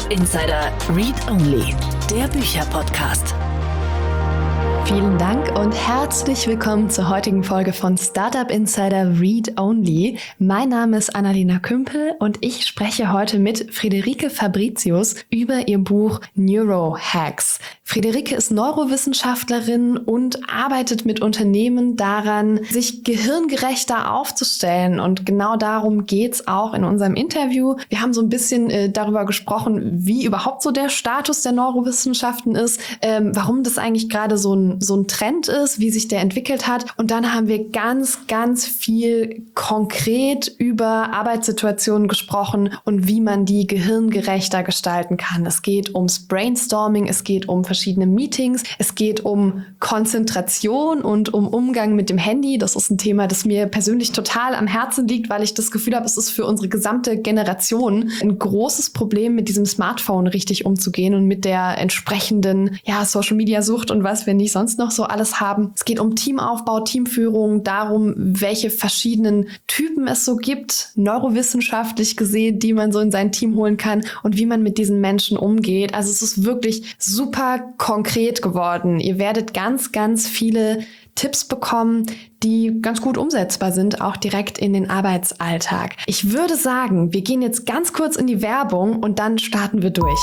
Startup Insider Read Only, der Bücherpodcast. Vielen Dank und herzlich willkommen zur heutigen Folge von Startup Insider Read Only. Mein Name ist Annalena Kümpel und ich spreche heute mit Friederike Fabricius über ihr Buch Neurohacks. Friederike ist Neurowissenschaftlerin und arbeitet mit Unternehmen daran, sich gehirngerechter aufzustellen. Und genau darum geht's auch in unserem Interview. Wir haben so ein bisschen darüber gesprochen, wie überhaupt so der Status der Neurowissenschaften ist, warum das eigentlich gerade so ein Trend ist, wie sich der entwickelt hat. Und dann haben wir ganz viel konkret über Arbeitssituationen gesprochen und wie man die gehirngerechter gestalten kann. Es geht ums Brainstorming, es geht um verschiedene Meetings, es geht um Konzentration und um Umgang mit dem Handy. Das ist ein Thema, das mir persönlich total am Herzen liegt, weil ich das Gefühl habe, es ist für unsere gesamte Generation ein großes Problem, mit diesem Smartphone richtig umzugehen und mit der entsprechenden Social-Media-Sucht und was wir nicht sonst noch so alles haben. Es geht um Teamaufbau, Teamführung, darum, welche verschiedenen Typen es so gibt, neurowissenschaftlich gesehen, die man so in sein Team holen kann und wie man mit diesen Menschen umgeht. Also es ist wirklich super konkret geworden. Ihr werdet ganz viele Tipps bekommen, die ganz gut umsetzbar sind, auch direkt in den Arbeitsalltag. Ich würde sagen, wir gehen jetzt ganz kurz in die Werbung und dann starten wir durch.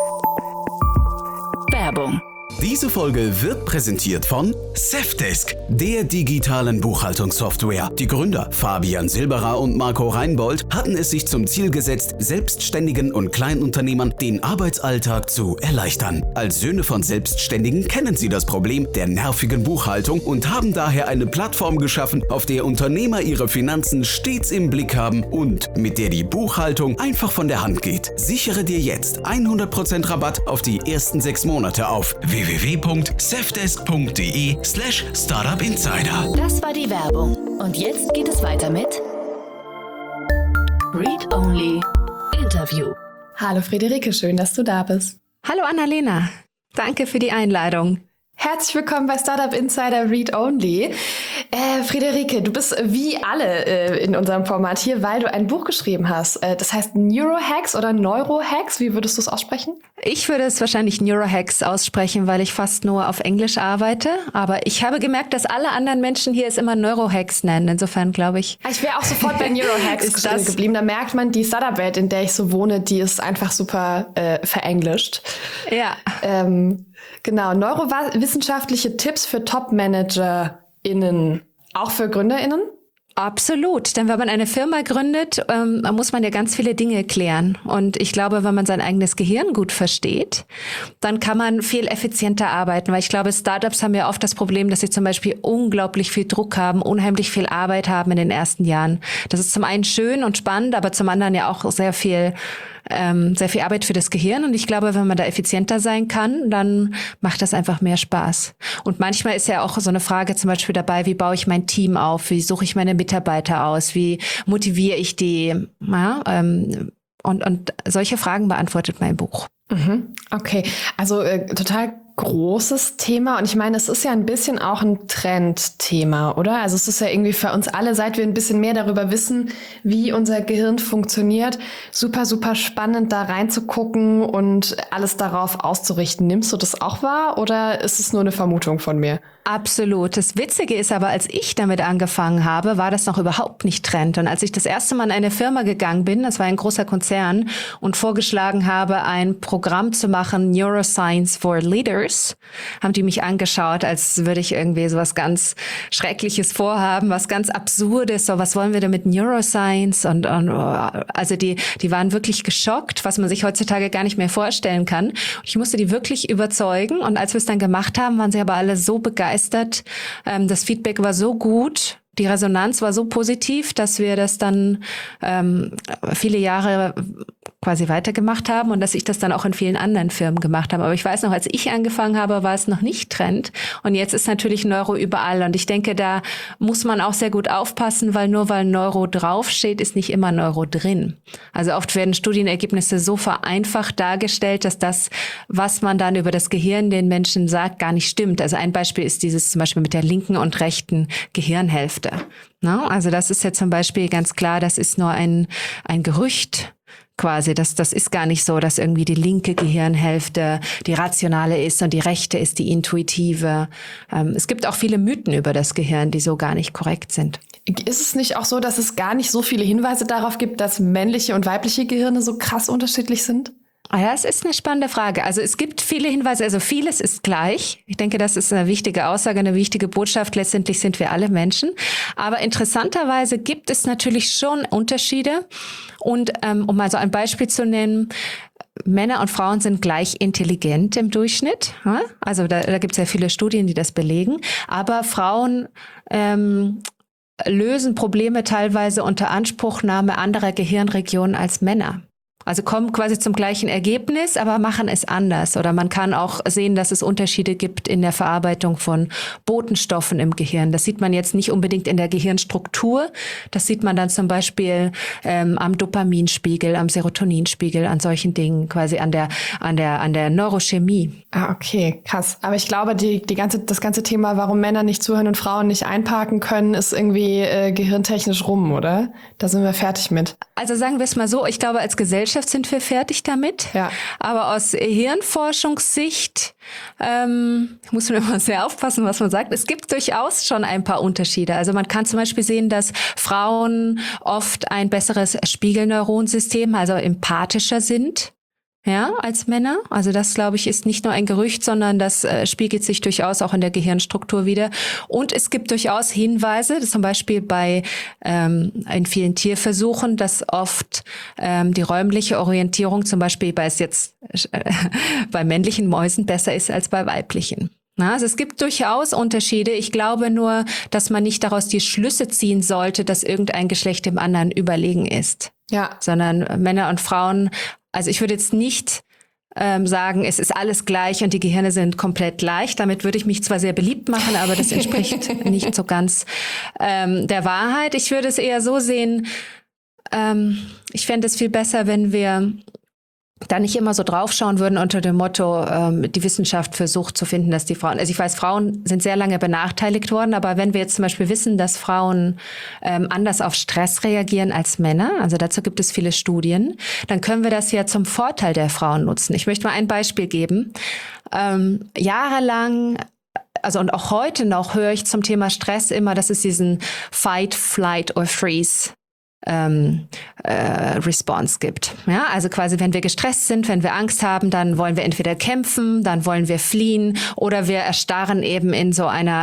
Werbung. Diese Folge wird präsentiert von Safdesk, der digitalen Buchhaltungssoftware. Die Gründer Fabian Silberer und Marco Reinbold hatten es sich zum Ziel gesetzt, Selbstständigen und Kleinunternehmern den Arbeitsalltag zu erleichtern. Als Söhne von Selbstständigen kennen sie das Problem der nervigen Buchhaltung und haben daher eine Plattform geschaffen, auf der Unternehmer ihre Finanzen stets im Blick haben und mit der die Buchhaltung einfach von der Hand geht. Sichere dir jetzt 100% Rabatt auf die ersten 6 Monate auf www.safdesk.de/startupinsider. Das war die Werbung. Und jetzt geht es weiter mit Read Only Interview. Hallo Friederike, schön, dass du da bist. Hallo Annalena, danke für die Einladung. Herzlich willkommen bei Startup Insider Read Only. Friederike, du bist wie alle in unserem Format hier, weil du ein Buch geschrieben hast. Das heißt Neurohacks oder Neurohacks, wie würdest du es aussprechen? Ich würde es wahrscheinlich Neurohacks aussprechen, weil ich fast nur auf Englisch arbeite. Aber ich habe gemerkt, dass alle anderen Menschen hier es immer Neurohacks nennen. Insofern glaube ich... Ich wäre auch sofort bei Neurohacks geblieben. Da merkt man, die Startup-Welt, in der ich so wohne, die ist einfach super verenglischt. Ja. Genau, neurowissenschaftliche Tipps für TopmanagerInnen, auch für GründerInnen? Absolut, denn wenn man eine Firma gründet, muss man ja ganz viele Dinge klären. Und ich glaube, wenn man sein eigenes Gehirn gut versteht, dann kann man viel effizienter arbeiten. Weil ich glaube, Startups haben ja oft das Problem, dass sie zum Beispiel unglaublich viel Druck haben, unheimlich viel Arbeit haben in den ersten Jahren. Das ist zum einen schön und spannend, aber zum anderen ja auch sehr viel Arbeit für das Gehirn. Und ich glaube, wenn man da effizienter sein kann, dann macht das einfach mehr Spaß. Und manchmal ist ja auch so eine Frage zum Beispiel dabei, wie baue ich mein Team auf? Wie suche ich meine Mitarbeiter aus? Wie motiviere ich die? Ja, und solche Fragen beantwortet mein Buch. Okay, also total großes Thema und ich meine, es ist ja ein bisschen auch ein Trendthema, oder? Also es ist ja irgendwie für uns alle, seit wir ein bisschen mehr darüber wissen, wie unser Gehirn funktioniert, super spannend da reinzugucken und alles darauf auszurichten. Nimmst du das auch wahr oder ist es nur eine Vermutung von mir? Absolut. Das Witzige ist aber, als ich damit angefangen habe, war das noch überhaupt nicht Trend. Und als ich das erste Mal in eine Firma gegangen bin, das war ein großer Konzern, und vorgeschlagen habe, ein Programm zu machen, Neuroscience for Leaders, haben die mich angeschaut, als würde ich irgendwie so was ganz Schreckliches vorhaben, was ganz Absurdes, so was wollen wir denn mit Neuroscience? Und also die waren wirklich geschockt, was man sich heutzutage gar nicht mehr vorstellen kann. Und ich musste die wirklich überzeugen. Und als wir es dann gemacht haben, waren sie aber alle so begeistert. Das Feedback war so gut, die Resonanz war so positiv, dass wir das dann viele Jahre quasi weitergemacht haben und dass ich das dann auch in vielen anderen Firmen gemacht habe. Aber ich weiß noch, als ich angefangen habe, war es noch nicht Trend. Und jetzt ist natürlich Neuro überall. Und ich denke, da muss man auch sehr gut aufpassen, weil nur weil Neuro draufsteht, ist nicht immer Neuro drin. Also oft werden Studienergebnisse so vereinfacht dargestellt, dass das, was man dann über das Gehirn den Menschen sagt, gar nicht stimmt. Also ein Beispiel ist dieses zum Beispiel mit der linken und rechten Gehirnhälfte. No? Also das ist ja zum Beispiel ganz klar, das ist nur ein Gerücht. quasi. Das ist gar nicht so, dass irgendwie die linke Gehirnhälfte die rationale ist und die rechte ist die intuitive. Es gibt auch viele Mythen über das Gehirn, die so gar nicht korrekt sind. Ist es nicht auch so, dass es gar nicht so viele Hinweise darauf gibt, dass männliche und weibliche Gehirne so krass unterschiedlich sind? Ja, es ist eine spannende Frage. Also es gibt viele Hinweise, also vieles ist gleich. Ich denke, das ist eine wichtige Aussage, eine wichtige Botschaft. Letztendlich sind wir alle Menschen. Aber interessanterweise gibt es natürlich schon Unterschiede. Und um mal so ein Beispiel zu nennen, Männer und Frauen sind gleich intelligent im Durchschnitt. Also da gibt es ja viele Studien, die das belegen. Aber Frauen lösen Probleme teilweise unter Anspruchnahme anderer Gehirnregionen als Männer. Also kommen quasi zum gleichen Ergebnis, aber machen es anders. Oder man kann auch sehen, dass es Unterschiede gibt in der Verarbeitung von Botenstoffen im Gehirn. Das sieht man jetzt nicht unbedingt in der Gehirnstruktur. Das sieht man dann zum Beispiel am Dopaminspiegel, am Serotoninspiegel, an solchen Dingen, quasi an der Neurochemie. Ah, okay, krass. Aber ich glaube, das ganze Thema, warum Männer nicht zuhören und Frauen nicht einparken können, ist irgendwie gehirntechnisch rum, oder? Da sind wir fertig mit. Also sagen wir es mal so, ich glaube, als Gesellschaft sind wir fertig damit. Ja. Aber aus Hirnforschungssicht muss man immer sehr aufpassen, was man sagt. Es gibt durchaus schon ein paar Unterschiede. Also man kann zum Beispiel sehen, dass Frauen oft ein besseres Spiegelneuronsystem, also empathischer sind. Ja, als Männer. Also das, glaube ich, ist nicht nur ein Gerücht, sondern das spiegelt sich durchaus auch in der Gehirnstruktur wider. Und es gibt durchaus Hinweise, zum Beispiel in vielen Tierversuchen, dass oft die räumliche Orientierung zum Beispiel bei männlichen Mäusen besser ist als bei weiblichen. Also es gibt durchaus Unterschiede. Ich glaube nur, dass man nicht daraus die Schlüsse ziehen sollte, dass irgendein Geschlecht dem anderen überlegen ist. Ja. Sondern Männer und Frauen. Also ich würde jetzt nicht sagen, es ist alles gleich und die Gehirne sind komplett gleich. Damit würde ich mich zwar sehr beliebt machen, aber das entspricht nicht so ganz der Wahrheit. Ich würde es eher so sehen, ich fände es viel besser, wenn wir da nicht immer so draufschauen würden unter dem Motto, die Wissenschaft versucht zu finden, dass die Frauen, also ich weiß, Frauen sind sehr lange benachteiligt worden, aber wenn wir jetzt zum Beispiel wissen, dass Frauen anders auf Stress reagieren als Männer, also dazu gibt es viele Studien, dann können wir das ja zum Vorteil der Frauen nutzen. Ich möchte mal ein Beispiel geben. Jahrelang, also und auch heute noch höre ich zum Thema Stress immer, dass es diesen Fight, Flight or Freeze Response gibt. Ja, also quasi, wenn wir gestresst sind, wenn wir Angst haben, dann wollen wir entweder kämpfen, dann wollen wir fliehen oder wir erstarren eben in so einem,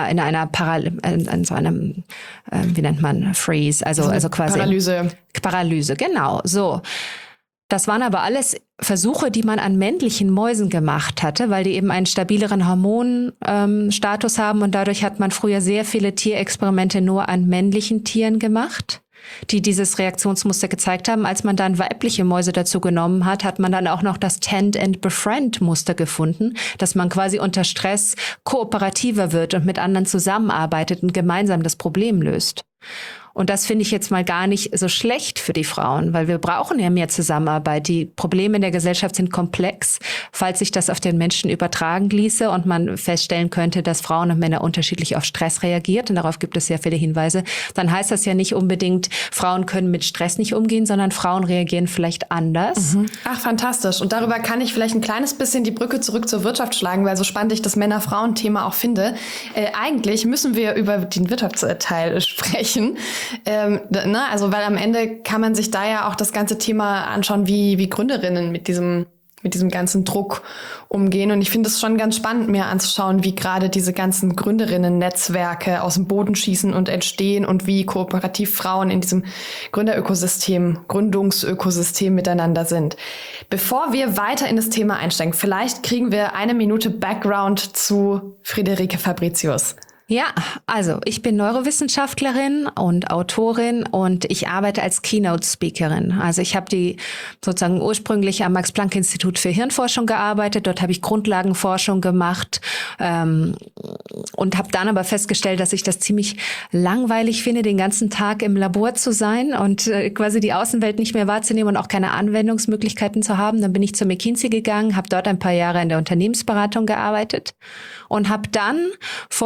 wie nennt man, Freeze, also quasi Paralyse, genau, so. Das waren aber alles Versuche, die man an männlichen Mäusen gemacht hatte, weil die eben einen stabileren Hormonstatus haben und dadurch hat man früher sehr viele Tierexperimente nur an männlichen Tieren gemacht, die dieses Reaktionsmuster gezeigt haben. Als man dann weibliche Mäuse dazu genommen hat, hat man dann auch noch das Tend and Befriend Muster gefunden, dass man quasi unter Stress kooperativer wird und mit anderen zusammenarbeitet und gemeinsam das Problem löst. Und das finde ich jetzt mal gar nicht so schlecht für die Frauen, weil wir brauchen ja mehr Zusammenarbeit. Die Probleme in der Gesellschaft sind komplex. Falls sich das auf den Menschen übertragen ließe und man feststellen könnte, dass Frauen und Männer unterschiedlich auf Stress reagiert, und darauf gibt es sehr viele Hinweise, dann heißt das ja nicht unbedingt, Frauen können mit Stress nicht umgehen, sondern Frauen reagieren vielleicht anders. Mhm. Ach, fantastisch. Und darüber kann ich vielleicht ein kleines bisschen die Brücke zurück zur Wirtschaft schlagen, weil so spannend ich das Männer-Frauen-Thema auch finde. Eigentlich müssen wir über den Wirtschaftsteil sprechen. Also weil am Ende kann man sich da ja auch das ganze Thema anschauen, wie Gründerinnen mit diesem ganzen Druck umgehen. Und ich finde es schon ganz spannend, mir anzuschauen, wie gerade diese ganzen Gründerinnen-Netzwerke aus dem Boden schießen und entstehen und wie kooperativ Frauen in diesem Gründungsökosystem miteinander sind. Bevor wir weiter in das Thema einsteigen, vielleicht kriegen wir 1 Minute Background zu Friederike Fabritius. Ja, also ich bin Neurowissenschaftlerin und Autorin und ich arbeite als Keynote-Speakerin. Also ich habe sozusagen ursprünglich am Max-Planck-Institut für Hirnforschung gearbeitet. Dort habe ich Grundlagenforschung gemacht und habe dann aber festgestellt, dass ich das ziemlich langweilig finde, den ganzen Tag im Labor zu sein und quasi die Außenwelt nicht mehr wahrzunehmen und auch keine Anwendungsmöglichkeiten zu haben. Dann bin ich zur McKinsey gegangen, habe dort ein paar Jahre in der Unternehmensberatung gearbeitet und habe dann vor ungefähr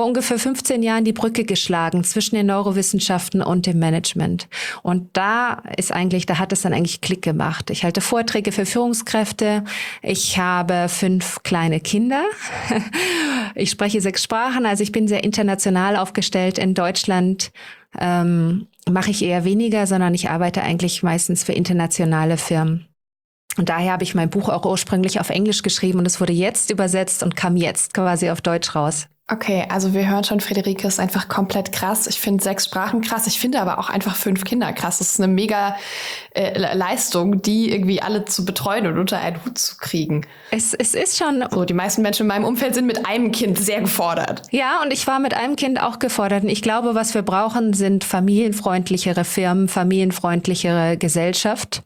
15 Jahren die Brücke geschlagen zwischen den Neurowissenschaften und dem Management. Und da hat es dann eigentlich Klick gemacht. Ich halte Vorträge für Führungskräfte. Ich habe 5 kleine Kinder. Ich spreche 6 Sprachen, also ich bin sehr international aufgestellt. In Deutschland mache ich eher weniger, sondern ich arbeite eigentlich meistens für internationale Firmen. Und daher habe ich mein Buch auch ursprünglich auf Englisch geschrieben und es wurde jetzt übersetzt und kam jetzt quasi auf Deutsch raus. Okay, also wir hören schon, Friederike ist einfach komplett krass. Ich finde 6 Sprachen krass. Ich finde aber auch einfach 5 Kinder krass. Das ist eine mega Leistung, die irgendwie alle zu betreuen und unter einen Hut zu kriegen. Es ist schon... So, die meisten Menschen in meinem Umfeld sind mit einem Kind sehr gefordert. Ja, und ich war mit einem Kind auch gefordert. Und ich glaube, was wir brauchen, sind familienfreundlichere Firmen, familienfreundlichere Gesellschaft.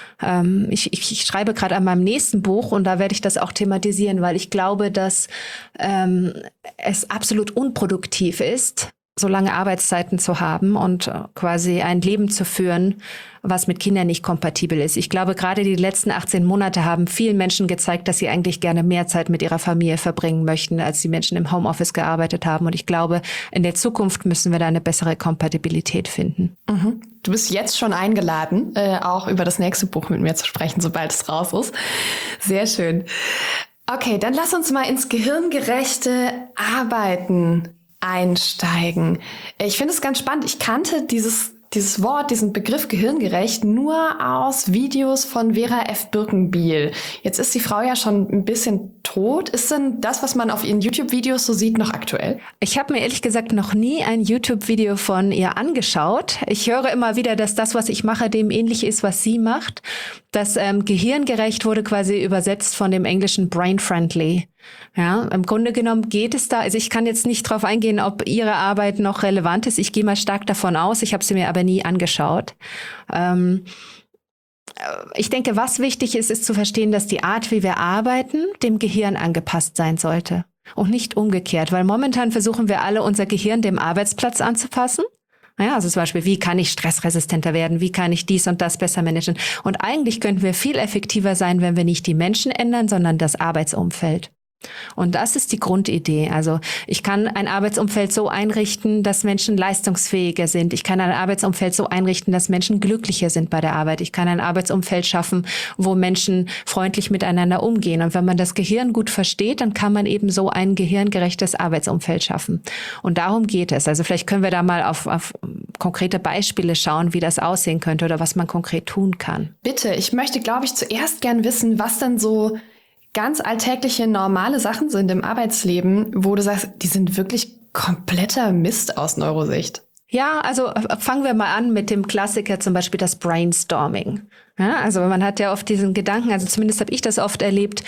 Ich schreibe gerade an meinem nächsten Buch und da werde ich das auch thematisieren, weil ich glaube, dass es absolut unproduktiv ist, so lange Arbeitszeiten zu haben und quasi ein Leben zu führen, was mit Kindern nicht kompatibel ist. Ich glaube, gerade die letzten 18 Monate haben vielen Menschen gezeigt, dass sie eigentlich gerne mehr Zeit mit ihrer Familie verbringen möchten, als die Menschen im Homeoffice gearbeitet haben. Und ich glaube, in der Zukunft müssen wir da eine bessere Kompatibilität finden. Mhm. Du bist jetzt schon eingeladen, auch über das nächste Buch mit mir zu sprechen, sobald es raus ist. Sehr schön. Okay, dann lass uns mal ins gehirngerechte Arbeiten einsteigen. Ich finde es ganz spannend. Ich kannte dieses Wort, diesen Begriff gehirngerecht nur aus Videos von Vera F. Birkenbiel. Jetzt ist die Frau ja schon ein bisschen tot. Ist denn das, was man auf ihren YouTube-Videos so sieht, noch aktuell? Ich habe mir ehrlich gesagt noch nie ein YouTube-Video von ihr angeschaut. Ich höre immer wieder, dass das, was ich mache, dem ähnlich ist, was sie macht. Das gehirngerecht wurde quasi übersetzt von dem englischen brain-friendly. Ja, im Grunde genommen geht es da, also ich kann jetzt nicht drauf eingehen, ob ihre Arbeit noch relevant ist. Ich gehe mal stark davon aus, ich habe sie mir aber nie angeschaut. Ich denke, was wichtig ist, ist zu verstehen, dass die Art, wie wir arbeiten, dem Gehirn angepasst sein sollte und nicht umgekehrt, weil momentan versuchen wir alle, unser Gehirn dem Arbeitsplatz anzupassen. Ja, also zum Beispiel, wie kann ich stressresistenter werden? Wie kann ich dies und das besser managen? Und eigentlich könnten wir viel effektiver sein, wenn wir nicht die Menschen ändern, sondern das Arbeitsumfeld. Und das ist die Grundidee. Also ich kann ein Arbeitsumfeld so einrichten, dass Menschen leistungsfähiger sind. Ich kann ein Arbeitsumfeld so einrichten, dass Menschen glücklicher sind bei der Arbeit. Ich kann ein Arbeitsumfeld schaffen, wo Menschen freundlich miteinander umgehen. Und wenn man das Gehirn gut versteht, dann kann man eben so ein gehirngerechtes Arbeitsumfeld schaffen. Und darum geht es. Also vielleicht können wir da mal auf konkrete Beispiele schauen, wie das aussehen könnte oder was man konkret tun kann. Bitte, ich möchte, glaube ich, zuerst gern wissen, was denn so ganz alltägliche, normale Sachen sind im Arbeitsleben, wo du sagst, die sind wirklich kompletter Mist aus Neurosicht. Ja, also fangen wir mal an mit dem Klassiker, zum Beispiel das Brainstorming. Ja, also man hat ja oft diesen Gedanken, also zumindest habe ich das oft erlebt,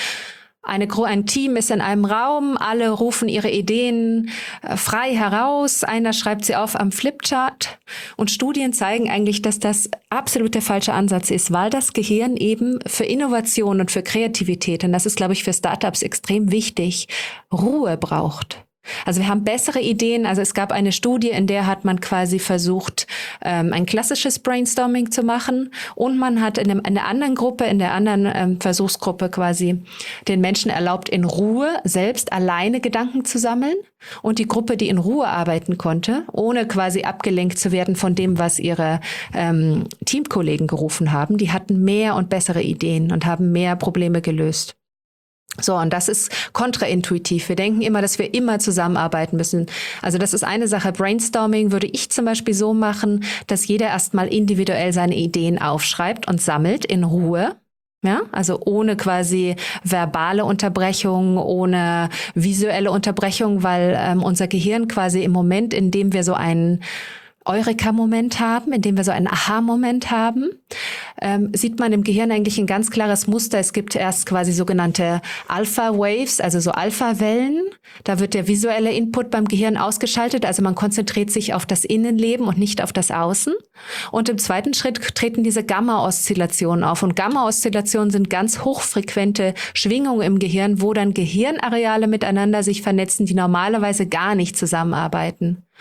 ein Team ist in einem Raum, alle rufen ihre Ideen frei heraus, einer schreibt sie auf am Flipchart und Studien zeigen eigentlich, dass das absolut der falsche Ansatz ist, weil das Gehirn eben für Innovation und für Kreativität, und das ist, glaube ich, für Startups extrem wichtig, Ruhe braucht. Also wir haben bessere Ideen. Also es gab eine Studie, in der hat man quasi versucht, ein klassisches Brainstorming zu machen. Und man hat in der anderen Gruppe, in der anderen Versuchsgruppe quasi den Menschen erlaubt, in Ruhe selbst alleine Gedanken zu sammeln. Und die Gruppe, die in Ruhe arbeiten konnte, ohne quasi abgelenkt zu werden von dem, was ihre Teamkollegen gerufen haben, die hatten mehr und bessere Ideen und haben mehr Probleme gelöst. So, und das ist kontraintuitiv. Wir denken immer, dass wir immer zusammenarbeiten müssen. Also das ist eine Sache. Brainstorming würde ich zum Beispiel so machen, dass jeder erstmal individuell seine Ideen aufschreibt und sammelt in Ruhe. Ja, also ohne quasi verbale Unterbrechung, ohne visuelle Unterbrechung, weil unser Gehirn quasi im Moment, in dem wir so einen Eureka-Moment haben, in dem wir so einen Aha-Moment haben, sieht man im Gehirn eigentlich ein ganz klares Muster. Es gibt erst quasi sogenannte Alpha-Waves, also so Alpha-Wellen. Da wird der visuelle Input beim Gehirn ausgeschaltet, also man konzentriert sich auf das Innenleben und nicht auf das Außen. Und im zweiten Schritt treten diese Gamma-Oszillationen auf. Und Gamma-Oszillationen sind ganz hochfrequente Schwingungen im Gehirn, wo dann Gehirnareale miteinander sich vernetzen, die normalerweise gar nicht zusammenarbeiten.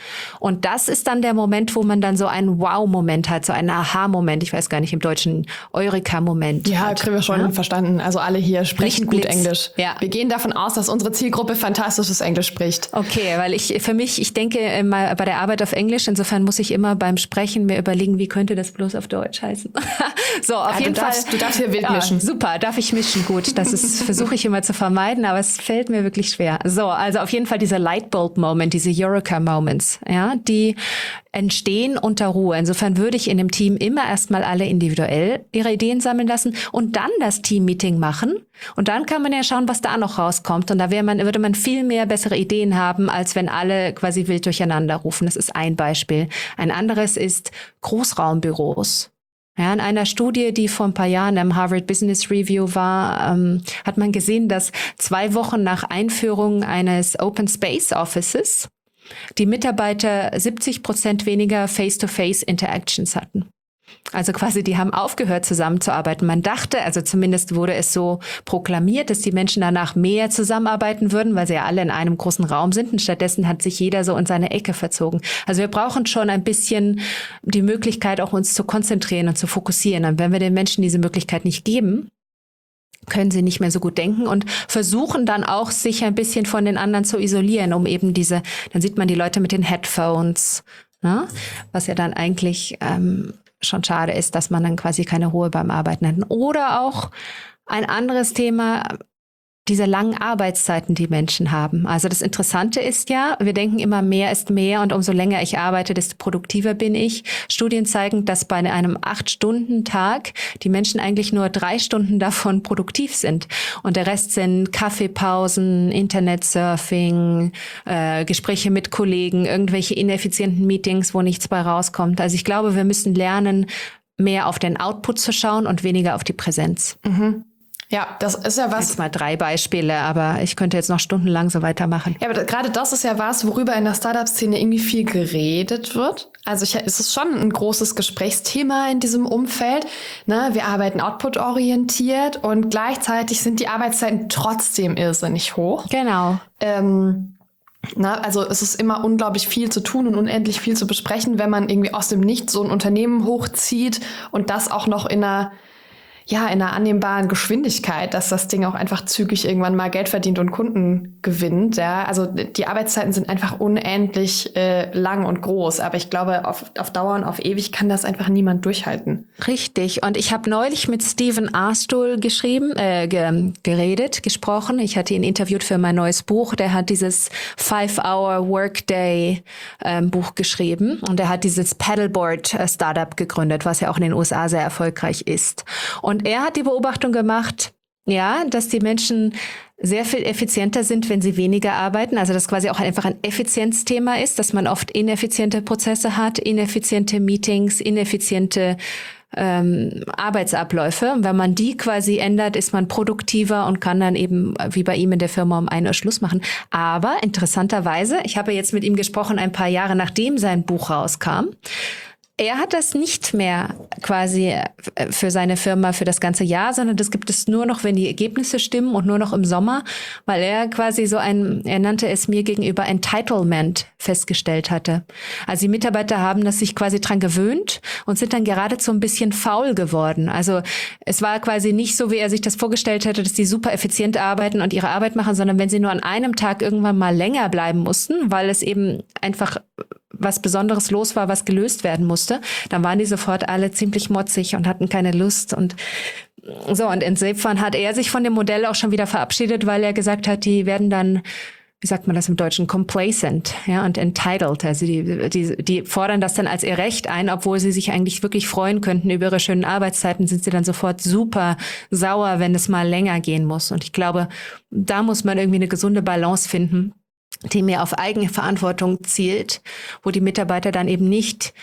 Und das ist dann der Moment, wo man dann so einen Wow-Moment hat, so einen Aha-Moment. Ich weiß gar nicht, im Deutschen Eureka-Moment. Ja, hat. kriegen wir schon verstanden. Also alle hier sprechen gut Lichtblitz. Englisch. Ja. Wir gehen davon aus, dass unsere Zielgruppe fantastisches Englisch spricht. Okay, weil ich denke immer bei der Arbeit auf Englisch, insofern muss ich immer beim Sprechen mir überlegen, wie könnte das bloß auf Deutsch heißen. So, auf jeden Fall. Du darfst hier wild mischen. Super, darf ich mischen, gut. Das versuche ich immer zu vermeiden, aber es fällt mir wirklich schwer. So, also auf jeden Fall dieser Lightbulb-Moment, diese Eureka-Moments, ja, die entstehen unter Ruhe. Insofern würde ich in dem Team immer erstmal alle individuell ihre Ideen sammeln lassen und dann das Team-Meeting machen. Und dann kann man ja schauen, was da noch rauskommt. Und da würde man viel mehr bessere Ideen haben, als wenn alle quasi wild durcheinander rufen. Das ist ein Beispiel. Ein anderes ist Großraumbüros. Ja, in einer Studie, die vor ein paar Jahren im Harvard Business Review war, hat man gesehen, dass 2 Wochen nach Einführung eines Open Space Offices die Mitarbeiter 70% weniger Face-to-Face-Interactions hatten. Also quasi, die haben aufgehört zusammenzuarbeiten. Man dachte, also zumindest wurde es so proklamiert, dass die Menschen danach mehr zusammenarbeiten würden, weil sie ja alle in einem großen Raum sind. Und stattdessen hat sich jeder so in seine Ecke verzogen. Also wir brauchen schon ein bisschen die Möglichkeit, auch uns zu konzentrieren und zu fokussieren. Und wenn wir den Menschen diese Möglichkeit nicht geben, können sie nicht mehr so gut denken und versuchen dann auch, sich ein bisschen von den anderen zu isolieren, um eben dann sieht man die Leute mit den Headphones, ne? Was ja dann eigentlich schon schade ist, dass man dann quasi keine Ruhe beim Arbeiten hat. Oder auch ein anderes Thema, diese langen Arbeitszeiten, die Menschen haben. Also das Interessante ist ja, wir denken immer, mehr ist mehr und umso länger ich arbeite, desto produktiver bin ich. Studien zeigen, dass bei einem 8-Stunden-Tag die Menschen eigentlich nur 3 Stunden davon produktiv sind. Und der Rest sind Kaffeepausen, Internetsurfing, Gespräche mit Kollegen, irgendwelche ineffizienten Meetings, wo nichts bei rauskommt. Also ich glaube, wir müssen lernen, mehr auf den Output zu schauen und weniger auf die Präsenz. Mhm. Ja, das ist ja was. Jetzt mal 3 Beispiele, aber ich könnte jetzt noch stundenlang so weitermachen. Ja, aber gerade das ist ja was, worüber in der Startup-Szene irgendwie viel geredet wird. Also es ist schon ein großes Gesprächsthema in diesem Umfeld. Ne, wir arbeiten output-orientiert und gleichzeitig sind die Arbeitszeiten trotzdem irrsinnig hoch. Genau. Also es ist immer unglaublich viel zu tun und unendlich viel zu besprechen, wenn man irgendwie aus dem Nichts so ein Unternehmen hochzieht und das auch noch in einer annehmbaren Geschwindigkeit, dass das Ding auch einfach zügig irgendwann mal Geld verdient und Kunden gewinnt. Ja, also die Arbeitszeiten sind einfach unendlich lang und groß. Aber ich glaube, auf Dauer und auf ewig kann das einfach niemand durchhalten. Richtig. Und ich habe neulich mit Stephen Arstool gesprochen. Ich hatte ihn interviewt für mein neues Buch. Der hat dieses 5-Hour Workday Buch geschrieben. Und er hat dieses Paddleboard Startup gegründet, was ja auch in den USA sehr erfolgreich ist. Und er hat die Beobachtung gemacht, ja, dass die Menschen sehr viel effizienter sind, wenn sie weniger arbeiten. Also dass quasi auch einfach ein Effizienzthema ist, dass man oft ineffiziente Prozesse hat, ineffiziente Meetings, ineffiziente Arbeitsabläufe. Und wenn man die quasi ändert, ist man produktiver und kann dann eben, wie bei ihm in der Firma, um 1 Uhr Schluss machen. Aber interessanterweise, ich habe jetzt mit ihm gesprochen, ein paar Jahre nachdem sein Buch rauskam, er hat das nicht mehr quasi für seine Firma für das ganze Jahr, sondern das gibt es nur noch, wenn die Ergebnisse stimmen und nur noch im Sommer, weil er quasi er nannte es mir gegenüber Entitlement festgestellt hatte. Also die Mitarbeiter haben das sich quasi dran gewöhnt und sind dann geradezu ein bisschen faul geworden. Also es war quasi nicht so, wie er sich das vorgestellt hätte, dass die super effizient arbeiten und ihre Arbeit machen, sondern wenn sie nur an einem Tag irgendwann mal länger bleiben mussten, weil es eben einfach was Besonderes los war, was gelöst werden musste, dann waren die sofort alle ziemlich motzig und hatten keine Lust und so. Und insofern hat er sich von dem Modell auch schon wieder verabschiedet, weil er gesagt hat, die werden dann, wie sagt man das im Deutschen, complacent, ja, und entitled. Also die fordern das dann als ihr Recht ein, obwohl sie sich eigentlich wirklich freuen könnten über ihre schönen Arbeitszeiten, sind sie dann sofort super sauer, wenn es mal länger gehen muss. Und ich glaube, da muss man irgendwie eine gesunde Balance finden, die mehr auf eigene Verantwortung zielt, wo die Mitarbeiter dann eben nicht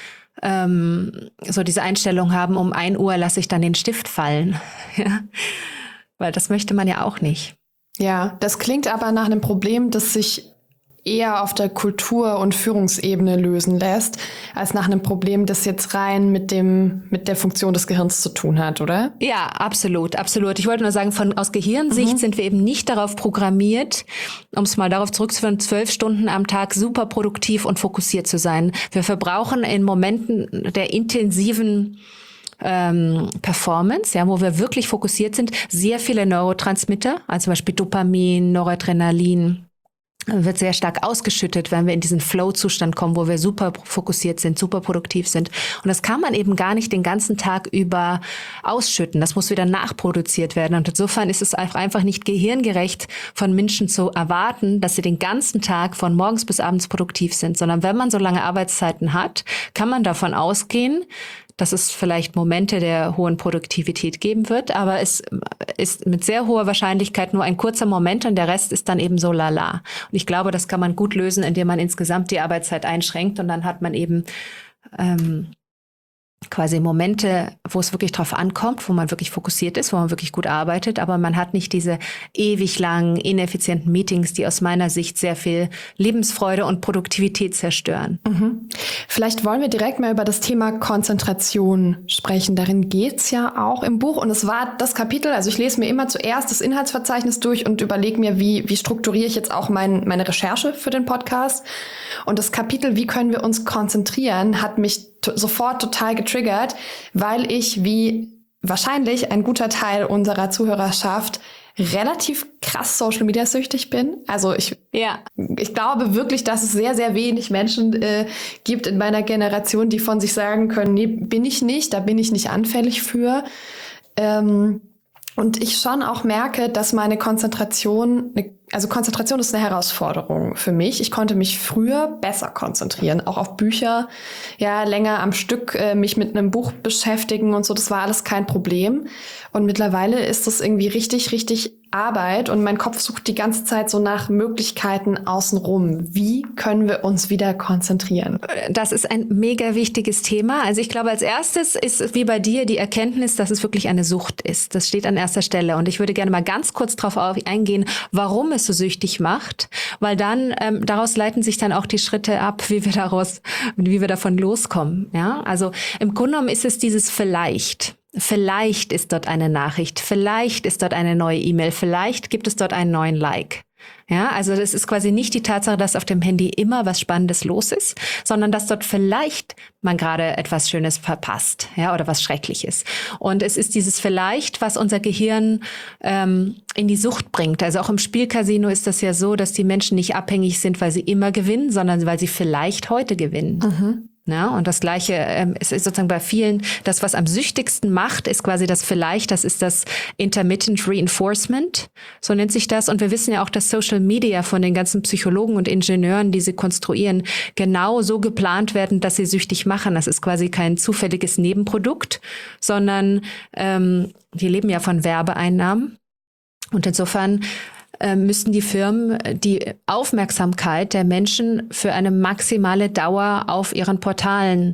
so diese Einstellung haben, um 1 Uhr lasse ich dann den Stift fallen. Ja? Weil das möchte man ja auch nicht. Ja, das klingt aber nach einem Problem, das sich eher auf der Kultur- und Führungsebene lösen lässt, als nach einem Problem, das jetzt rein mit der Funktion des Gehirns zu tun hat, oder? Ja, absolut, absolut. Ich wollte nur sagen, aus Gehirnsicht sind wir eben nicht darauf programmiert, um es mal darauf zurückzuführen, 12 Stunden am Tag super produktiv und fokussiert zu sein. Wir verbrauchen in Momenten der intensiven Performance, ja, wo wir wirklich fokussiert sind, sehr viele Neurotransmitter, also zum Beispiel Dopamin, Noradrenalin, wird sehr stark ausgeschüttet, wenn wir in diesen Flow-Zustand kommen, wo wir super fokussiert sind, super produktiv sind. Und das kann man eben gar nicht den ganzen Tag über ausschütten. Das muss wieder nachproduziert werden. Und insofern ist es einfach nicht gehirngerecht von Menschen zu erwarten, dass sie den ganzen Tag von morgens bis abends produktiv sind, sondern wenn man so lange Arbeitszeiten hat, kann man davon ausgehen, dass es vielleicht Momente der hohen Produktivität geben wird, aber es ist mit sehr hoher Wahrscheinlichkeit nur ein kurzer Moment und der Rest ist dann eben so lala. Und ich glaube, das kann man gut lösen, indem man insgesamt die Arbeitszeit einschränkt und dann hat man eben quasi Momente, wo es wirklich drauf ankommt, wo man wirklich fokussiert ist, wo man wirklich gut arbeitet, aber man hat nicht diese ewig langen, ineffizienten Meetings, die aus meiner Sicht sehr viel Lebensfreude und Produktivität zerstören. Vielleicht wollen wir direkt mal über das Thema Konzentration sprechen. Darin geht's ja auch im Buch und es war das Kapitel, also ich lese mir immer zuerst das Inhaltsverzeichnis durch und überlege mir, wie strukturiere ich jetzt auch meine Recherche für den Podcast. Und das Kapitel, wie können wir uns konzentrieren, hat mich sofort total getriggert, weil ich, wie wahrscheinlich ein guter Teil unserer Zuhörerschaft, relativ krass Social Media süchtig bin. Also ich glaube wirklich, dass es sehr, sehr wenig Menschen gibt in meiner Generation, die von sich sagen können, nee, bin ich nicht, da bin ich nicht anfällig für. Und ich schon auch merke, dass meine Konzentration ist eine Herausforderung für mich. Ich konnte mich früher besser konzentrieren, auch auf Bücher, ja, länger am Stück mich mit einem Buch beschäftigen und so, das war alles kein Problem. Und mittlerweile ist das irgendwie richtig, richtig Arbeit und mein Kopf sucht die ganze Zeit so nach Möglichkeiten außenrum. Wie können wir uns wieder konzentrieren? Das ist ein mega wichtiges Thema. Also ich glaube, als erstes ist wie bei dir die Erkenntnis, dass es wirklich eine Sucht ist. Das steht an erster Stelle. Und ich würde gerne mal ganz kurz darauf eingehen, warum es so süchtig macht, weil dann daraus leiten sich dann auch die Schritte ab, wie wir davon loskommen. Ja, also im Grunde genommen ist es dieses Vielleicht. Vielleicht ist dort eine Nachricht, vielleicht ist dort eine neue E-Mail, vielleicht gibt es dort einen neuen Like. Ja, also das ist quasi nicht die Tatsache, dass auf dem Handy immer was Spannendes los ist, sondern dass dort vielleicht man gerade etwas Schönes verpasst, ja, oder was Schreckliches. Und es ist dieses Vielleicht, was unser Gehirn in die Sucht bringt. Also auch im Spielcasino ist das ja so, dass die Menschen nicht abhängig sind, weil sie immer gewinnen, sondern weil sie vielleicht heute gewinnen. Ja, und das Gleiche ist sozusagen bei vielen, das, was am süchtigsten macht, ist quasi das Vielleicht, das ist das Intermittent Reinforcement, so nennt sich das. Und wir wissen ja auch, dass Social Media von den ganzen Psychologen und Ingenieuren, die sie konstruieren, genau so geplant werden, dass sie süchtig machen. Das ist quasi kein zufälliges Nebenprodukt, sondern die leben ja von Werbeeinnahmen. Und insofern müssten die Firmen die Aufmerksamkeit der Menschen für eine maximale Dauer auf ihren Portalen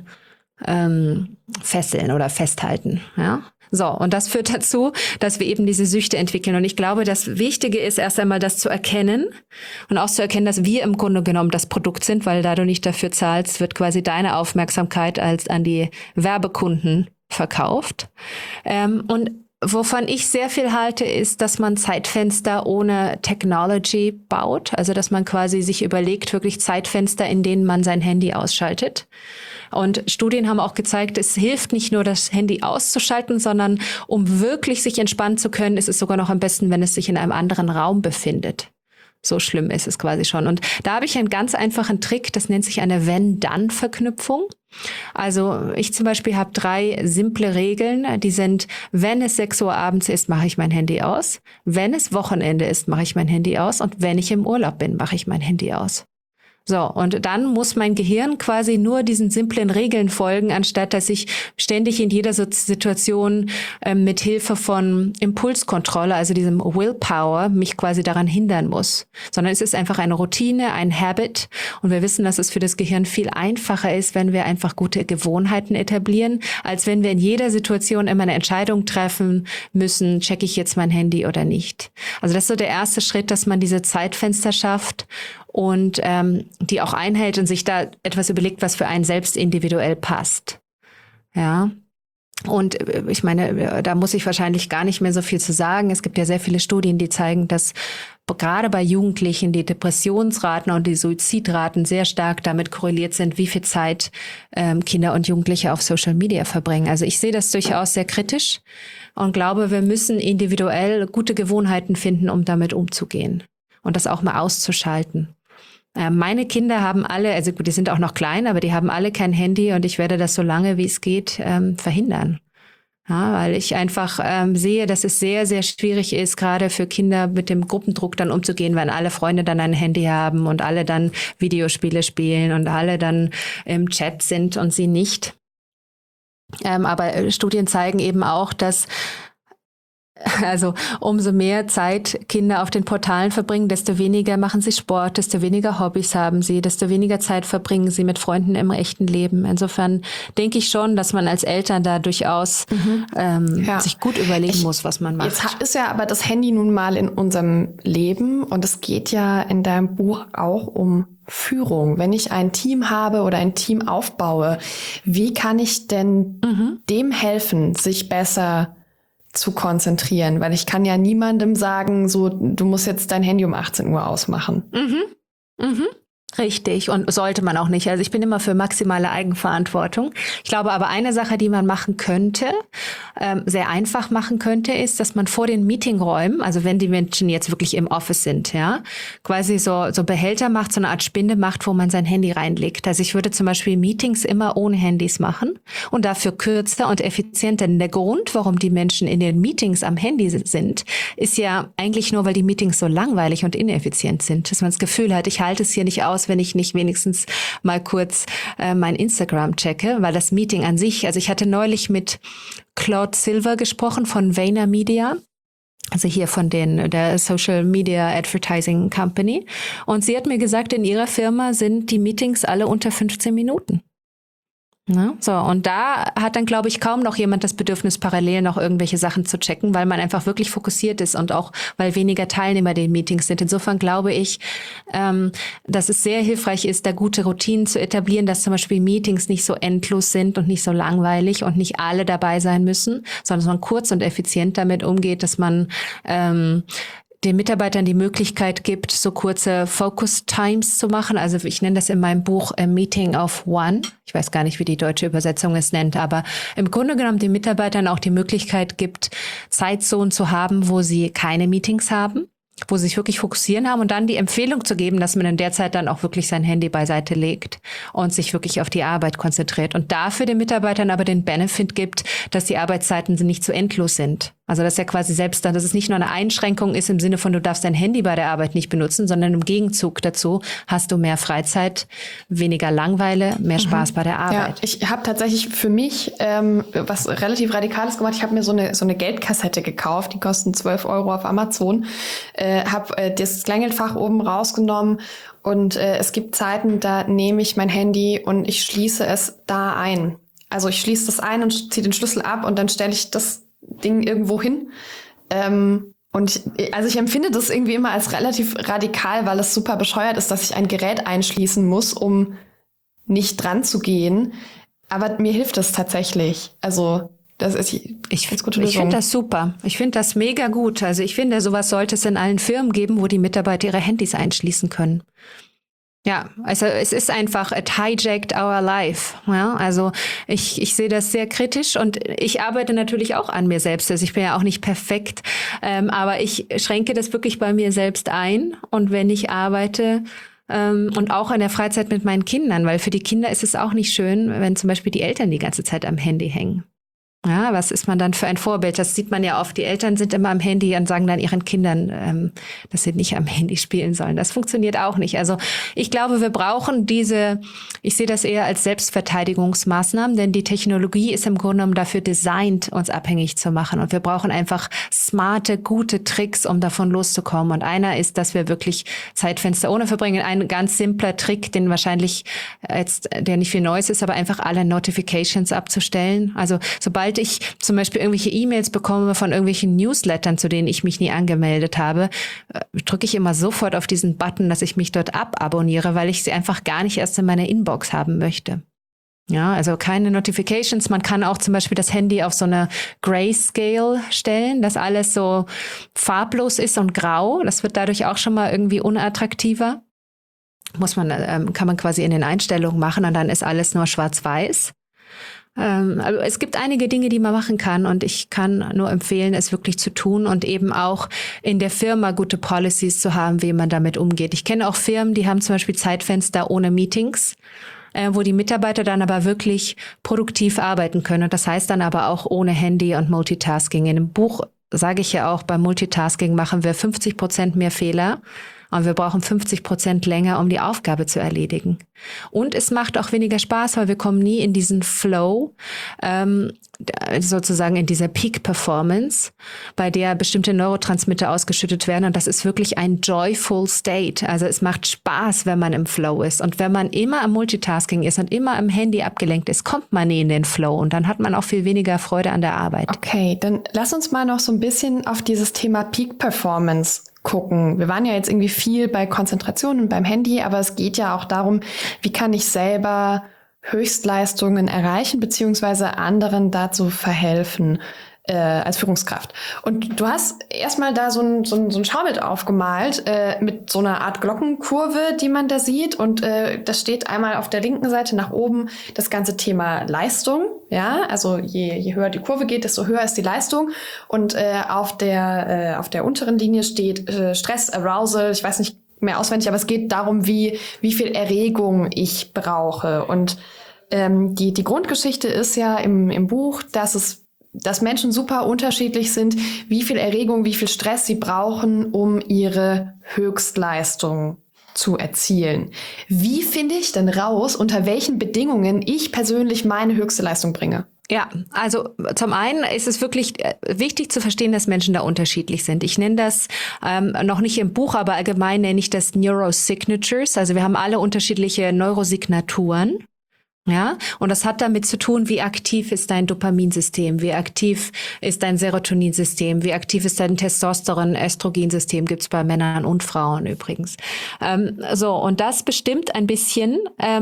fesseln oder festhalten. Ja? So, und das führt dazu, dass wir eben diese Süchte entwickeln. Und ich glaube, das Wichtige ist erst einmal, das zu erkennen und auch zu erkennen, dass wir im Grunde genommen das Produkt sind, weil da du nicht dafür zahlst, wird quasi deine Aufmerksamkeit als an die Werbekunden verkauft. Und wovon ich sehr viel halte, ist, dass man Zeitfenster ohne Technology baut. Also, dass man quasi sich überlegt, wirklich Zeitfenster, in denen man sein Handy ausschaltet. Und Studien haben auch gezeigt, es hilft nicht nur, das Handy auszuschalten, sondern um wirklich sich entspannen zu können, ist es sogar noch am besten, wenn es sich in einem anderen Raum befindet. So schlimm ist es quasi schon. Und da habe ich einen ganz einfachen Trick, das nennt sich eine Wenn-Dann-Verknüpfung. Also ich zum Beispiel habe 3 simple Regeln, die sind, wenn es 6 Uhr abends ist, mache ich mein Handy aus, wenn es Wochenende ist, mache ich mein Handy aus und wenn ich im Urlaub bin, mache ich mein Handy aus. So, und dann muss mein Gehirn quasi nur diesen simplen Regeln folgen, anstatt dass ich ständig in jeder Situation mit Hilfe von Impulskontrolle, also diesem Willpower, mich quasi daran hindern muss. Sondern es ist einfach eine Routine, ein Habit. Und wir wissen, dass es für das Gehirn viel einfacher ist, wenn wir einfach gute Gewohnheiten etablieren, als wenn wir in jeder Situation immer eine Entscheidung treffen müssen, checke ich jetzt mein Handy oder nicht. Also das ist so der erste Schritt, dass man diese Zeitfenster schafft, und die auch einhält und sich da etwas überlegt, was für einen selbst individuell passt. Ja. Und ich meine, da muss ich wahrscheinlich gar nicht mehr so viel zu sagen. Es gibt ja sehr viele Studien, die zeigen, dass gerade bei Jugendlichen die Depressionsraten und die Suizidraten sehr stark damit korreliert sind, wie viel Zeit Kinder und Jugendliche auf Social Media verbringen. Also ich sehe das durchaus sehr kritisch und glaube, wir müssen individuell gute Gewohnheiten finden, um damit umzugehen und das auch mal auszuschalten. Meine Kinder haben alle, also gut, die sind auch noch klein, aber die haben alle kein Handy und ich werde das so lange, wie es geht, verhindern. Ja, weil ich einfach sehe, dass es sehr, sehr schwierig ist, gerade für Kinder mit dem Gruppendruck dann umzugehen, wenn alle Freunde dann ein Handy haben und alle dann Videospiele spielen und alle dann im Chat sind und sie nicht. Aber Studien zeigen eben auch, dass also umso mehr Zeit Kinder auf den Portalen verbringen, desto weniger machen sie Sport, desto weniger Hobbys haben sie, desto weniger Zeit verbringen sie mit Freunden im echten Leben. Insofern denke ich schon, dass man als Eltern da durchaus sich gut überlegen muss, was man macht. Jetzt ist ja aber das Handy nun mal in unserem Leben und es geht ja in deinem Buch auch um Führung. Wenn ich ein Team habe oder ein Team aufbaue, wie kann ich denn dem helfen, sich besser zu konzentrieren, weil ich kann ja niemandem sagen, so, du musst jetzt dein Handy um 18 Uhr ausmachen. Richtig, und sollte man auch nicht. Also ich bin immer für maximale Eigenverantwortung. Ich glaube aber, eine Sache, die man machen könnte, sehr einfach machen könnte, ist, dass man vor den Meetingräumen, also wenn die Menschen jetzt wirklich im Office sind, ja, quasi so Behälter macht, so eine Art Spinde macht, wo man sein Handy reinlegt. Also ich würde zum Beispiel Meetings immer ohne Handys machen und dafür kürzer und effizienter. Denn der Grund, warum die Menschen in den Meetings am Handy sind, ist ja eigentlich nur, weil die Meetings so langweilig und ineffizient sind, dass man das Gefühl hat, ich halte es hier nicht aus, wenn ich nicht wenigstens mal kurz mein Instagram checke, weil das Meeting an sich, also ich hatte neulich mit Claude Silver gesprochen von VaynerMedia, also hier von der Social Media Advertising Company, und sie hat mir gesagt, in ihrer Firma sind die Meetings alle unter 15 Minuten. Ne? So, und da hat dann, glaube ich, kaum noch jemand das Bedürfnis, parallel noch irgendwelche Sachen zu checken, weil man einfach wirklich fokussiert ist und auch, weil weniger Teilnehmer den Meetings sind. Insofern glaube ich, dass es sehr hilfreich ist, da gute Routinen zu etablieren, dass zum Beispiel Meetings nicht so endlos sind und nicht so langweilig und nicht alle dabei sein müssen, sondern dass man kurz und effizient damit umgeht, dass man den Mitarbeitern die Möglichkeit gibt, so kurze Focus Times zu machen. Also ich nenne das in meinem Buch A Meeting of One. Ich weiß gar nicht, wie die deutsche Übersetzung es nennt, aber im Grunde genommen den Mitarbeitern auch die Möglichkeit gibt, Zeitzonen zu haben, wo sie keine Meetings haben, wo sie sich wirklich fokussieren haben und dann die Empfehlung zu geben, dass man in der Zeit dann auch wirklich sein Handy beiseite legt und sich wirklich auf die Arbeit konzentriert und dafür den Mitarbeitern aber den Benefit gibt, dass die Arbeitszeiten nicht so endlos sind. Also dass ja quasi selbst dann, dass es nicht nur eine Einschränkung ist im Sinne von, du darfst dein Handy bei der Arbeit nicht benutzen, sondern im Gegenzug dazu hast du mehr Freizeit, weniger Langeweile, mehr Spaß bei der Arbeit. Ja, ich habe tatsächlich für mich was relativ Radikales gemacht. Ich habe mir so eine Geldkassette gekauft, die kosten 12 € auf Amazon, habe das Kleingeldfach oben rausgenommen und es gibt Zeiten, da nehme ich mein Handy und ich schließe es da ein. Also ich schließe das ein und ziehe den Schlüssel ab und dann stelle ich das Ding irgendwo hin. Und ich empfinde das irgendwie immer als relativ radikal, weil es super bescheuert ist, dass ich ein Gerät einschließen muss, um nicht dran zu gehen. Aber mir hilft das tatsächlich. Also das ist ich finde das super. Ich finde das mega gut. Also ich finde, sowas sollte es in allen Firmen geben, wo die Mitarbeiter ihre Handys einschließen können. Ja, also es ist einfach, it hijacked our life. Ja, also ich sehe das sehr kritisch und ich arbeite natürlich auch an mir selbst. Also ich bin ja auch nicht perfekt, aber ich schränke das wirklich bei mir selbst ein. Und wenn ich arbeite und auch in der Freizeit mit meinen Kindern, weil für die Kinder ist es auch nicht schön, wenn zum Beispiel die Eltern die ganze Zeit am Handy hängen. Ja, was ist man dann für ein Vorbild? Das sieht man ja oft. Die Eltern sind immer am Handy und sagen dann ihren Kindern, dass sie nicht am Handy spielen sollen. Das funktioniert auch nicht. Also ich glaube, wir brauchen ich sehe das eher als Selbstverteidigungsmaßnahmen, denn die Technologie ist im Grunde genommen dafür designt, uns abhängig zu machen. Und wir brauchen einfach smarte, gute Tricks, um davon loszukommen. Und einer ist, dass wir wirklich Zeitfenster ohne verbringen. Ein ganz simpler Trick, den wahrscheinlich der nicht viel Neues ist, aber einfach alle Notifications abzustellen. Also sobald sobald ich zum Beispiel irgendwelche E-Mails bekomme von irgendwelchen Newslettern, zu denen ich mich nie angemeldet habe, drücke ich immer sofort auf diesen Button, dass ich mich dort ababonniere, weil ich sie einfach gar nicht erst in meiner Inbox haben möchte. Ja, also keine Notifications. Man kann auch zum Beispiel das Handy auf so eine Grayscale stellen, dass alles so farblos ist und grau. Das wird dadurch auch schon mal irgendwie unattraktiver. Kann man quasi in den Einstellungen machen und dann ist alles nur schwarz-weiß. Also es gibt einige Dinge, die man machen kann und ich kann nur empfehlen, es wirklich zu tun und eben auch in der Firma gute Policies zu haben, wie man damit umgeht. Ich kenne auch Firmen, die haben zum Beispiel Zeitfenster ohne Meetings, wo die Mitarbeiter dann aber wirklich produktiv arbeiten können. Und das heißt dann aber auch ohne Handy und Multitasking. In dem Buch sage ich ja auch, beim Multitasking machen wir 50% mehr Fehler. Und wir brauchen 50% länger, um die Aufgabe zu erledigen. Und es macht auch weniger Spaß, weil wir kommen nie in diesen Flow, sozusagen in dieser Peak-Performance, bei der bestimmte Neurotransmitter ausgeschüttet werden. Und das ist wirklich ein joyful state. Also es macht Spaß, wenn man im Flow ist. Und wenn man immer am Multitasking ist und immer am Handy abgelenkt ist, kommt man nie in den Flow. Und dann hat man auch viel weniger Freude an der Arbeit. Okay, dann lass uns mal noch so ein bisschen auf dieses Thema Peak-Performance gucken. Wir waren ja jetzt irgendwie viel bei Konzentration und beim Handy, aber es geht ja auch darum, wie kann ich selber Höchstleistungen erreichen, beziehungsweise anderen dazu verhelfen als Führungskraft. Und du hast erstmal da so ein Schaubild aufgemalt mit so einer Art Glockenkurve, die man da sieht. Und das steht einmal auf der linken Seite nach oben das ganze Thema Leistung. Ja, also je höher die Kurve geht, desto höher ist die Leistung. Und auf der unteren Linie steht Stress, Arousal. Ich weiß nicht mehr auswendig, aber es geht darum, wie viel Erregung ich brauche. Und die Grundgeschichte ist ja im Buch, dass Menschen super unterschiedlich sind, wie viel Erregung, wie viel Stress sie brauchen, um ihre Höchstleistung zu erzielen. Wie finde ich denn raus, unter welchen Bedingungen ich persönlich meine höchste Leistung bringe? Ja, also zum einen ist es wirklich wichtig zu verstehen, dass Menschen da unterschiedlich sind. Ich nenne das noch nicht im Buch, aber allgemein nenne ich das Neurosignatures. Also wir haben alle unterschiedliche Neurosignaturen. Ja, und das hat damit zu tun, wie aktiv ist dein Dopaminsystem, wie aktiv ist dein Serotoninsystem, wie aktiv ist dein Testosteron-Östrogensystem, gibt's bei Männern und Frauen übrigens. Und das bestimmt ein bisschen,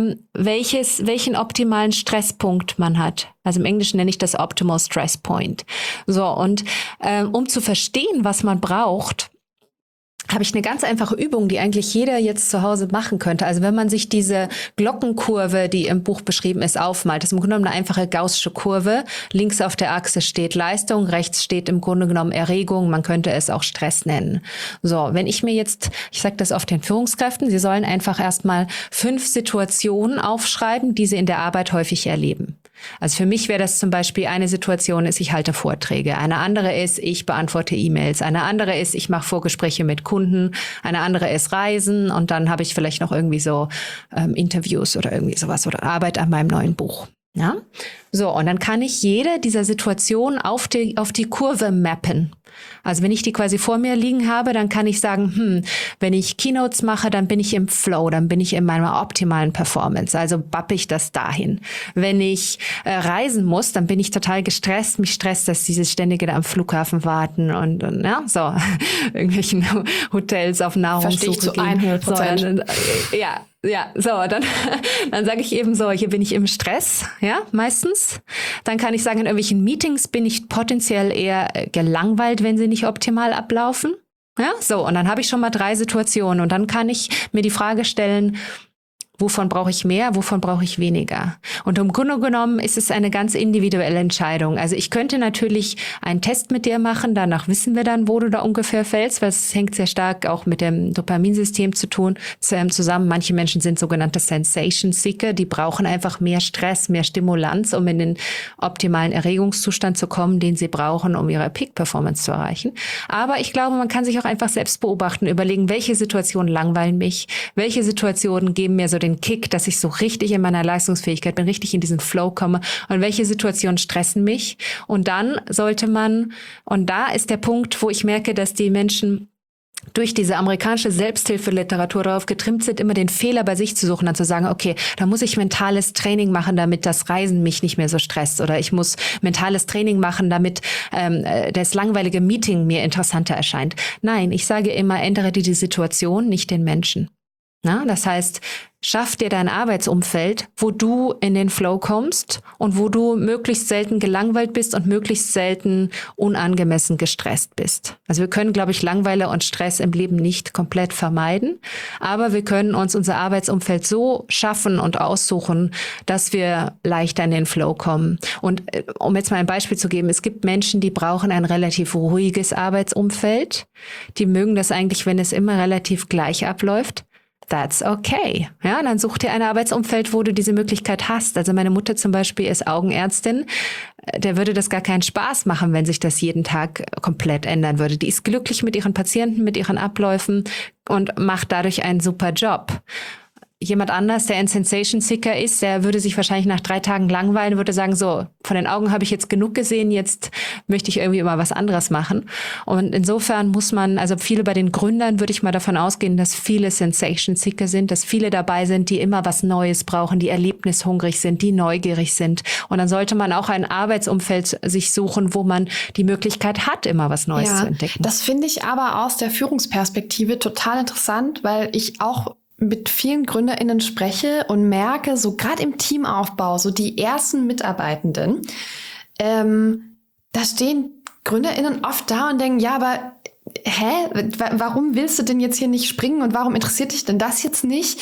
welchen optimalen Stresspunkt man hat. Also im Englischen nenne ich das Optimal Stress Point. So, und um zu verstehen, was man braucht, habe ich eine ganz einfache Übung, die eigentlich jeder jetzt zu Hause machen könnte. Also wenn man sich diese Glockenkurve, die im Buch beschrieben ist, aufmalt, das ist im Grunde genommen eine einfache gaußsche Kurve. Links auf der Achse steht Leistung, rechts steht im Grunde genommen Erregung. Man könnte es auch Stress nennen. So, wenn ich mir jetzt, ich sage das oft den Führungskräften, sie sollen einfach erstmal 5 Situationen aufschreiben, die sie in der Arbeit häufig erleben. Also für mich wäre das zum Beispiel, eine Situation ist, ich halte Vorträge. Eine andere ist, ich beantworte E-Mails. Eine andere ist, ich mache Vorgespräche mit Kunden. Eine andere ist Reisen. Und dann habe ich vielleicht noch irgendwie so Interviews oder irgendwie sowas oder Arbeit an meinem neuen Buch. Ja? So, und dann kann ich jede dieser Situationen auf die Kurve mappen. Also wenn ich die quasi vor mir liegen habe, dann kann ich sagen, wenn ich Keynotes mache, dann bin ich im Flow, dann bin ich in meiner optimalen Performance. Also bappe ich das dahin. Wenn ich reisen muss, dann bin ich total gestresst. Mich stresst, dass dieses ständige da am Flughafen warten und ja, so irgendwelchen Hotels auf Nahrungssuche Verstehe ich zu 100%. So, dann sage ich eben so, hier bin ich im Stress, ja, meistens. Dann kann ich sagen, in irgendwelchen Meetings bin ich potenziell eher gelangweilt, wenn sie nicht optimal ablaufen. Ja, so, und dann habe ich schon mal 3 Situationen und dann kann ich mir die Frage stellen, wovon brauche ich mehr, wovon brauche ich weniger? Und im Grunde genommen ist es eine ganz individuelle Entscheidung. Also ich könnte natürlich einen Test mit dir machen, danach wissen wir dann, wo du da ungefähr fällst, weil es hängt sehr stark auch mit dem Dopaminsystem zusammen. Manche Menschen sind sogenannte Sensation Seeker, die brauchen einfach mehr Stress, mehr Stimulanz, um in den optimalen Erregungszustand zu kommen, den sie brauchen, um ihre Peak-Performance zu erreichen. Aber ich glaube, man kann sich auch einfach selbst beobachten, überlegen, welche Situationen langweilen mich, welche Situationen geben mir so den Kick, dass ich so richtig in meiner Leistungsfähigkeit bin, richtig in diesen Flow komme und welche Situationen stressen mich. Und dann sollte man, und da ist der Punkt, wo ich merke, dass die Menschen durch diese amerikanische Selbsthilfeliteratur darauf getrimmt sind, immer den Fehler bei sich zu suchen, dann zu sagen, okay, da muss ich mentales Training machen, damit das Reisen mich nicht mehr so stresst, oder ich muss mentales Training machen, damit das langweilige Meeting mir interessanter erscheint. Nein, ich sage immer, ändere die Situation, nicht den Menschen. Na, das heißt, schaff dir dein Arbeitsumfeld, wo du in den Flow kommst und wo du möglichst selten gelangweilt bist und möglichst selten unangemessen gestresst bist. Also wir können, glaube ich, Langeweile und Stress im Leben nicht komplett vermeiden, aber wir können uns unser Arbeitsumfeld so schaffen und aussuchen, dass wir leichter in den Flow kommen. Und um jetzt mal ein Beispiel zu geben, es gibt Menschen, die brauchen ein relativ ruhiges Arbeitsumfeld. Die mögen das eigentlich, wenn es immer relativ gleich abläuft. That's okay. Ja, dann such dir ein Arbeitsumfeld, wo du diese Möglichkeit hast. Also meine Mutter zum Beispiel ist Augenärztin. Der würde das gar keinen Spaß machen, wenn sich das jeden Tag komplett ändern würde. Die ist glücklich mit ihren Patienten, mit ihren Abläufen und macht dadurch einen super Job. Jemand anders, der ein Sensation Seeker ist, der würde sich wahrscheinlich nach 3 Tagen langweilen, würde sagen, so, von den Augen habe ich jetzt genug gesehen, jetzt möchte ich irgendwie mal was anderes machen. Und insofern muss man, also viele bei den Gründern würde ich mal davon ausgehen, dass viele Sensation Seeker sind, dass viele dabei sind, die immer was Neues brauchen, die erlebnishungrig sind, die neugierig sind. Und dann sollte man auch ein Arbeitsumfeld sich suchen, wo man die Möglichkeit hat, immer was Neues zu entdecken. Das finde ich aber aus der Führungsperspektive total interessant, weil ich auch mit vielen GründerInnen spreche und merke, so gerade im Teamaufbau, so die ersten Mitarbeitenden, da stehen GründerInnen oft da und denken, ja, aber warum willst du denn jetzt hier nicht springen und warum interessiert dich denn das jetzt nicht?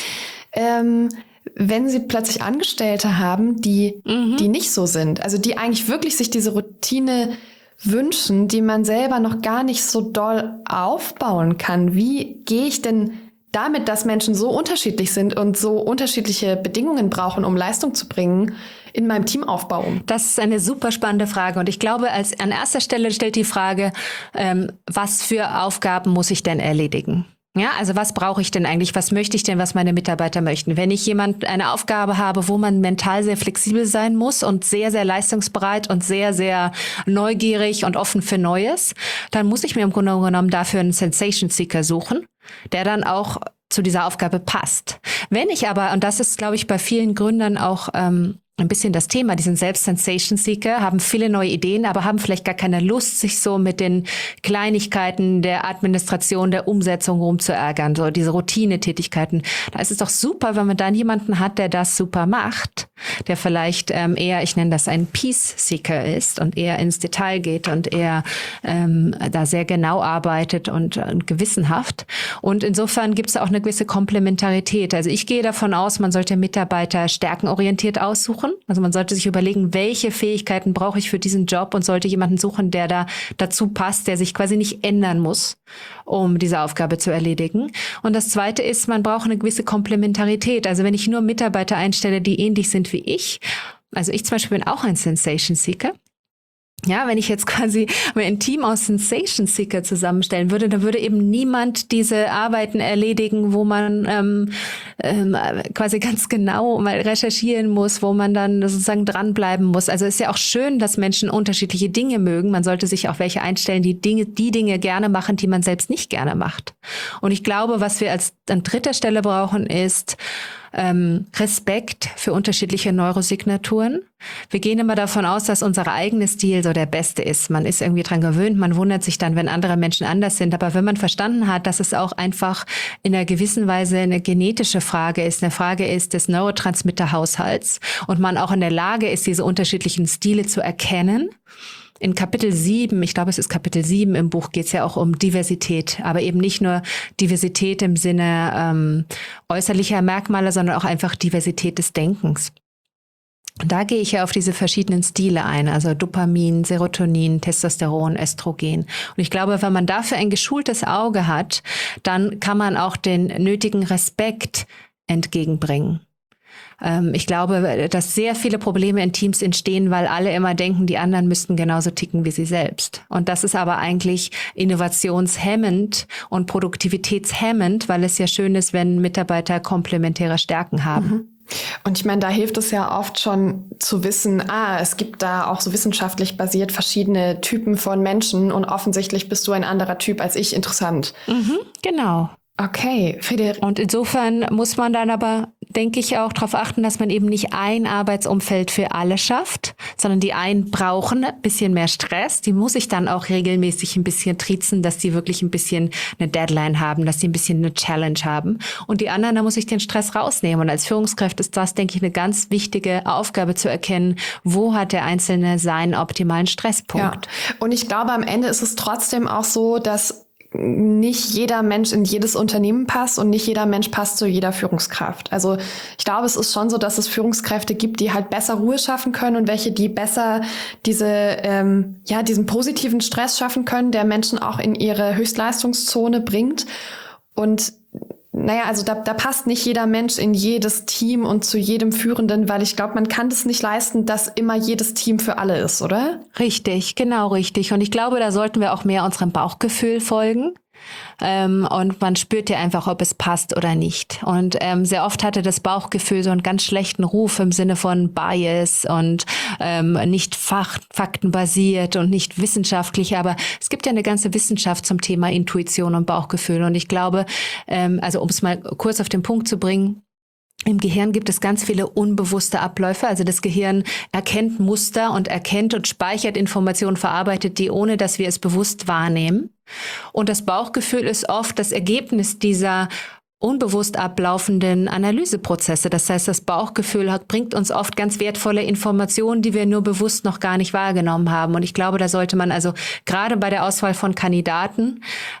Wenn sie plötzlich Angestellte haben, die nicht so sind, also die eigentlich wirklich sich diese Routine wünschen, die man selber noch gar nicht so doll aufbauen kann. Wie gehe ich denn damit, dass Menschen so unterschiedlich sind und so unterschiedliche Bedingungen brauchen, um Leistung zu bringen, in meinem Teamaufbau um? Das ist eine super spannende Frage. Und ich glaube, an erster Stelle stellt die Frage, was für Aufgaben muss ich denn erledigen? Ja, also was brauche ich denn eigentlich? Was möchte ich denn, was meine Mitarbeiter möchten? Wenn ich eine Aufgabe habe, wo man mental sehr flexibel sein muss und sehr, sehr leistungsbereit und sehr, sehr neugierig und offen für Neues, dann muss ich mir im Grunde genommen dafür einen Sensation Seeker suchen, der dann auch zu dieser Aufgabe passt. Wenn ich aber, und das ist, glaube ich, bei vielen Gründern auch ein bisschen das Thema, die sind selbst Sensation Seeker, haben viele neue Ideen, aber haben vielleicht gar keine Lust, sich so mit den Kleinigkeiten der Administration, der Umsetzung rumzuärgern, so diese Routinetätigkeiten. Da ist es doch super, wenn man dann jemanden hat, der das super macht, der vielleicht eher, ich nenne das einen Peace Seeker ist und eher ins Detail geht und eher da sehr genau arbeitet und gewissenhaft. Und insofern gibt es auch eine gewisse Komplementarität. Also ich gehe davon aus, man sollte Mitarbeiter stärkenorientiert aussuchen. Also man sollte sich überlegen, welche Fähigkeiten brauche ich für diesen Job und sollte jemanden suchen, der da dazu passt, der sich quasi nicht ändern muss, um diese Aufgabe zu erledigen. Und das Zweite ist, man braucht eine gewisse Komplementarität. Also wenn ich nur Mitarbeiter einstelle, die ähnlich sind wie ich, also ich zum Beispiel bin auch ein Sensation Seeker. Ja, wenn ich jetzt quasi ein Team aus Sensation Seeker zusammenstellen würde, dann würde eben niemand diese Arbeiten erledigen, wo man quasi ganz genau mal recherchieren muss, wo man dann sozusagen dranbleiben muss. Also es ist ja auch schön, dass Menschen unterschiedliche Dinge mögen. Man sollte sich auch welche einstellen, die Dinge gerne machen, die man selbst nicht gerne macht. Und ich glaube, was wir an dritter Stelle brauchen, ist Respekt für unterschiedliche Neurosignaturen. Wir gehen immer davon aus, dass unser eigener Stil so der beste ist. Man ist irgendwie dran gewöhnt, man wundert sich dann, wenn andere Menschen anders sind. Aber wenn man verstanden hat, dass es auch einfach in einer gewissen Weise eine genetische Frage ist, eine Frage ist des Neurotransmitterhaushalts und man auch in der Lage ist, diese unterschiedlichen Stile zu erkennen. In Kapitel 7, ich glaube, es ist Kapitel 7 im Buch, geht es ja auch um Diversität, aber eben nicht nur Diversität im Sinne äußerlicher Merkmale, sondern auch einfach Diversität des Denkens. Und da gehe ich ja auf diese verschiedenen Stile ein, also Dopamin, Serotonin, Testosteron, Östrogen. Und ich glaube, wenn man dafür ein geschultes Auge hat, dann kann man auch den nötigen Respekt entgegenbringen. Ich glaube, dass sehr viele Probleme in Teams entstehen, weil alle immer denken, die anderen müssten genauso ticken wie sie selbst. Und das ist aber eigentlich innovationshemmend und produktivitätshemmend, weil es ja schön ist, wenn Mitarbeiter komplementäre Stärken haben. Und ich meine, da hilft es ja oft schon zu wissen, es gibt da auch so wissenschaftlich basiert verschiedene Typen von Menschen und offensichtlich bist du ein anderer Typ als ich. Interessant. Genau. Okay, Friederike. Und insofern muss man dann aber, denke ich, auch darauf achten, dass man eben nicht ein Arbeitsumfeld für alle schafft, sondern die einen brauchen ein bisschen mehr Stress. Die muss ich dann auch regelmäßig ein bisschen triezen, dass die wirklich ein bisschen eine Deadline haben, dass die ein bisschen eine Challenge haben. Und die anderen, da muss ich den Stress rausnehmen. Und als Führungskraft ist das, denke ich, eine ganz wichtige Aufgabe zu erkennen, wo hat der Einzelne seinen optimalen Stresspunkt. Ja. Und ich glaube, am Ende ist es trotzdem auch so, dass nicht jeder Mensch in jedes Unternehmen passt und nicht jeder Mensch passt zu jeder Führungskraft. Also ich glaube, es ist schon so, dass es Führungskräfte gibt, die halt besser Ruhe schaffen können und welche, die besser diesen positiven Stress schaffen können, der Menschen auch in ihre Höchstleistungszone bringt. Und also da passt nicht jeder Mensch in jedes Team und zu jedem Führenden, weil ich glaube, man kann das nicht leisten, dass immer jedes Team für alle ist, oder? Richtig, genau richtig. Und ich glaube, da sollten wir auch mehr unserem Bauchgefühl folgen. Und man spürt ja einfach, ob es passt oder nicht. Und sehr oft hatte das Bauchgefühl so einen ganz schlechten Ruf im Sinne von Bias und nicht faktenbasiert und nicht wissenschaftlich. Aber es gibt ja eine ganze Wissenschaft zum Thema Intuition und Bauchgefühl. Und ich glaube, um es mal kurz auf den Punkt zu bringen, im Gehirn gibt es ganz viele unbewusste Abläufe. Also das Gehirn erkennt Muster und erkennt und speichert Informationen, verarbeitet die, ohne dass wir es bewusst wahrnehmen. Und das Bauchgefühl ist oft das Ergebnis dieser unbewusst ablaufenden Analyseprozesse. Das heißt, das Bauchgefühl bringt uns oft ganz wertvolle Informationen, die wir nur bewusst noch gar nicht wahrgenommen haben. Und ich glaube, da sollte man also gerade bei der Auswahl von Kandidaten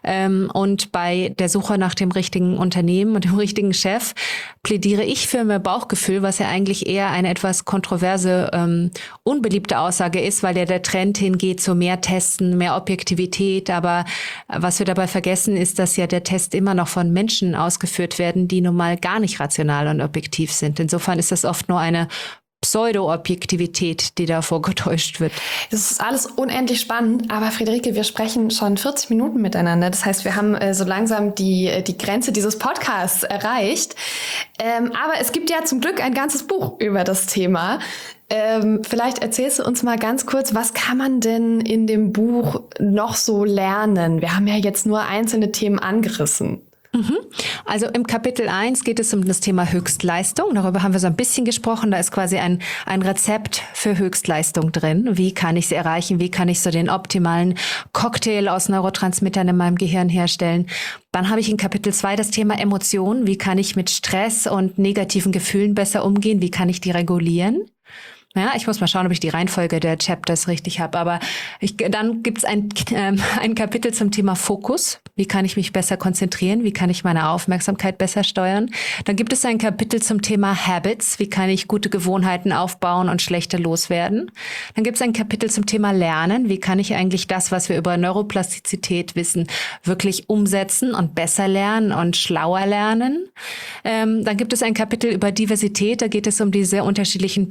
und bei der Suche nach dem richtigen Unternehmen und dem richtigen Chef plädiere ich für mehr Bauchgefühl, was ja eigentlich eher eine etwas kontroverse, unbeliebte Aussage ist, weil ja der Trend hingeht zu mehr Testen, mehr Objektivität. Aber was wir dabei vergessen, ist, dass ja der Test immer noch von Menschen ausgeführt werden, die nun mal gar nicht rational und objektiv sind. Insofern ist das oft nur eine Pseudo-Objektivität, die da vorgetäuscht wird. Das ist alles unendlich spannend, aber Friederike, wir sprechen schon 40 Minuten miteinander. Das heißt, wir haben so langsam die Grenze dieses Podcasts erreicht. Aber es gibt ja zum Glück ein ganzes Buch über das Thema. Vielleicht erzählst du uns mal ganz kurz, was kann man denn in dem Buch noch so lernen? Wir haben ja jetzt nur einzelne Themen angerissen. Also im Kapitel 1 geht es um das Thema Höchstleistung. Darüber haben wir so ein bisschen gesprochen. Da ist quasi ein Rezept für Höchstleistung drin. Wie kann ich sie erreichen? Wie kann ich so den optimalen Cocktail aus Neurotransmittern in meinem Gehirn herstellen? Dann habe ich in Kapitel 2 das Thema Emotionen. Wie kann ich mit Stress und negativen Gefühlen besser umgehen? Wie kann ich die regulieren? Ja, ich muss mal schauen, ob ich die Reihenfolge der Chapters richtig habe. Aber dann gibt's ein Kapitel zum Thema Fokus. Wie kann ich mich besser konzentrieren? Wie kann ich meine Aufmerksamkeit besser steuern? Dann gibt es ein Kapitel zum Thema Habits. Wie kann ich gute Gewohnheiten aufbauen und schlechte loswerden? Dann gibt es ein Kapitel zum Thema Lernen. Wie kann ich eigentlich das, was wir über Neuroplastizität wissen, wirklich umsetzen und besser lernen und schlauer lernen? Dann gibt es ein Kapitel über Diversität. Da geht es um diese unterschiedlichen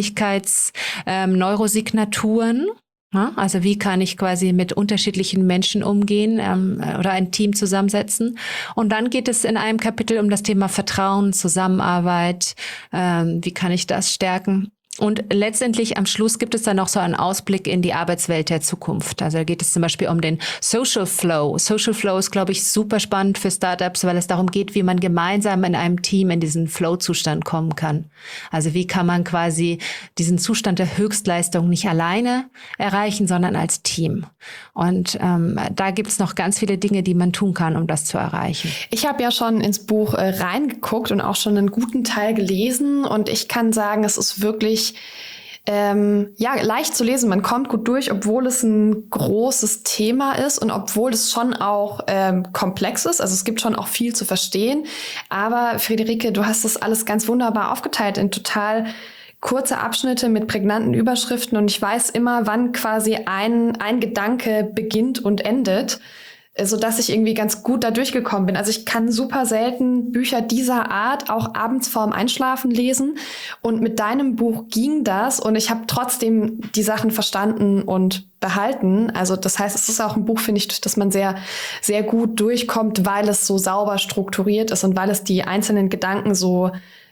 Neurosignaturen. Ja, also wie kann ich quasi mit unterschiedlichen Menschen umgehen oder ein Team zusammensetzen. Und dann geht es in einem Kapitel um das Thema Vertrauen, Zusammenarbeit. Wie kann ich das stärken? Und letztendlich am Schluss gibt es dann noch so einen Ausblick in die Arbeitswelt der Zukunft. Also da geht es zum Beispiel um den Social Flow. Social Flow ist, glaube ich, super spannend für Startups, weil es darum geht, wie man gemeinsam in einem Team in diesen Flow-Zustand kommen kann. Also wie kann man quasi diesen Zustand der Höchstleistung nicht alleine erreichen, sondern als Team. Und da gibt es noch ganz viele Dinge, die man tun kann, um das zu erreichen. Ich habe ja schon ins Buch reingeguckt und auch schon einen guten Teil gelesen. Und ich kann sagen, es ist wirklich leicht zu lesen. Man kommt gut durch, obwohl es ein großes Thema ist und obwohl es schon auch komplex ist. Also es gibt schon auch viel zu verstehen. Aber Friederike, du hast das alles ganz wunderbar aufgeteilt in total kurze Abschnitte mit prägnanten Überschriften. Und ich weiß immer, wann quasi ein Gedanke beginnt und endet, sodass ich irgendwie ganz gut da durchgekommen bin. Also ich kann super selten Bücher dieser Art auch abends vorm Einschlafen lesen. Und mit deinem Buch ging das und ich habe trotzdem die Sachen verstanden und behalten. Also das heißt, es ist auch ein Buch, finde ich, durch das man sehr, sehr gut durchkommt, weil es so sauber strukturiert ist und weil es die einzelnen Gedanken so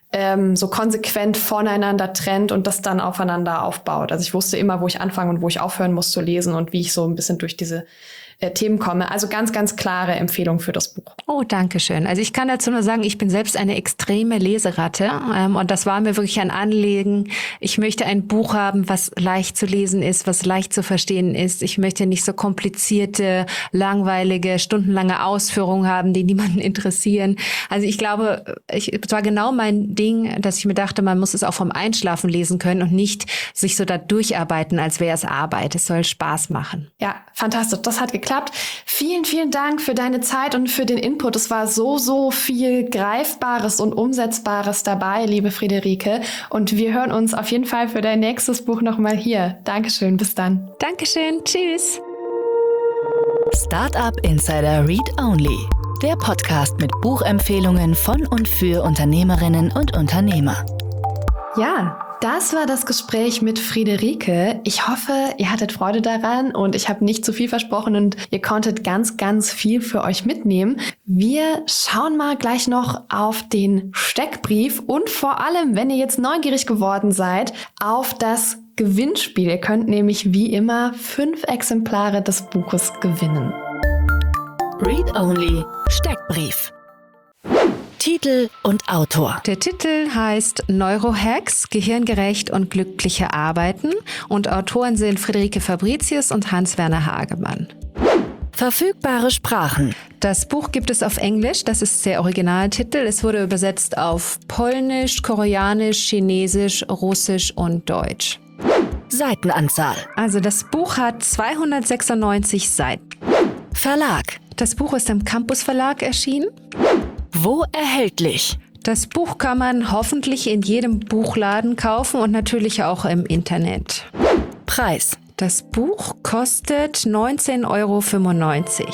so konsequent voneinander trennt und das dann aufeinander aufbaut. Also ich wusste immer, wo ich anfangen und wo ich aufhören muss zu lesen und wie ich so ein bisschen durch diese Themen komme. Also ganz, ganz klare Empfehlung für das Buch. Oh, danke schön. Also ich kann dazu nur sagen, ich bin selbst eine extreme Leseratte und das war mir wirklich ein Anliegen. Ich möchte ein Buch haben, was leicht zu lesen ist, was leicht zu verstehen ist. Ich möchte nicht so komplizierte, langweilige, stundenlange Ausführungen haben, die niemanden interessieren. Also ich glaube, es war genau mein Ding, dass ich mir dachte, man muss es auch vom Einschlafen lesen können und nicht sich so da durcharbeiten, als wäre es Arbeit. Es soll Spaß machen. Ja, fantastisch. Das hat geklappt. Vielen, vielen Dank für deine Zeit und für den Input. Es war so viel Greifbares und Umsetzbares dabei, liebe Friederike. Und wir hören uns auf jeden Fall für dein nächstes Buch nochmal hier. Dankeschön, bis dann. Dankeschön, tschüss. Startup Insider Read Only. Der Podcast mit Buchempfehlungen von und für Unternehmerinnen und Unternehmer. Ja, das war das Gespräch mit Friederike. Ich hoffe, ihr hattet Freude daran und ich habe nicht zu viel versprochen und ihr konntet ganz, ganz viel für euch mitnehmen. Wir schauen mal gleich noch auf den Steckbrief und vor allem, wenn ihr jetzt neugierig geworden seid, auf das Gewinnspiel. Ihr könnt nämlich wie immer 5 Exemplare des Buches gewinnen. Read Only Steckbrief. Titel und Autor. Der Titel heißt Neurohacks, gehirngerecht und glückliche Arbeiten und Autoren sind Friederike Fabricius und Hans-Werner Hagemann. Verfügbare Sprachen. Das Buch gibt es auf Englisch, das ist der Originaltitel. Es wurde übersetzt auf Polnisch, Koreanisch, Chinesisch, Russisch und Deutsch. Seitenanzahl. Also das Buch hat 296 Seiten. Verlag. Das Buch ist im Campus Verlag erschienen. Wo erhältlich? Das Buch kann man hoffentlich in jedem Buchladen kaufen und natürlich auch im Internet. Preis. Das Buch kostet 19,95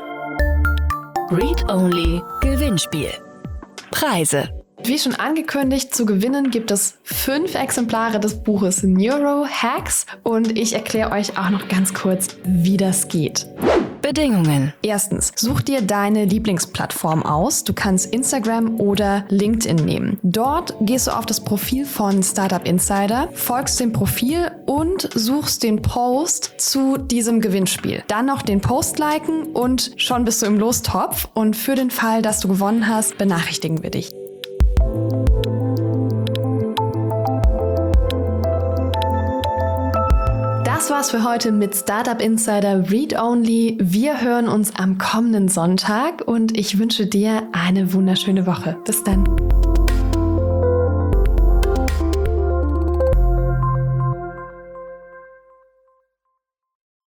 €. Read Only Gewinnspiel. Preise. Wie schon angekündigt, zu gewinnen gibt es 5 Exemplare des Buches Neurohacks und ich erkläre euch auch noch ganz kurz, wie das geht. Bedingungen. Erstens, such dir deine Lieblingsplattform aus. Du kannst Instagram oder LinkedIn nehmen. Dort gehst du auf das Profil von Startup Insider, folgst dem Profil und suchst den Post zu diesem Gewinnspiel. Dann noch den Post liken und schon bist du im Lostopf und für den Fall, dass du gewonnen hast, benachrichtigen wir dich. Das war's für heute mit Startup Insider Read Only. Wir hören uns am kommenden Sonntag und ich wünsche dir eine wunderschöne Woche. Bis dann.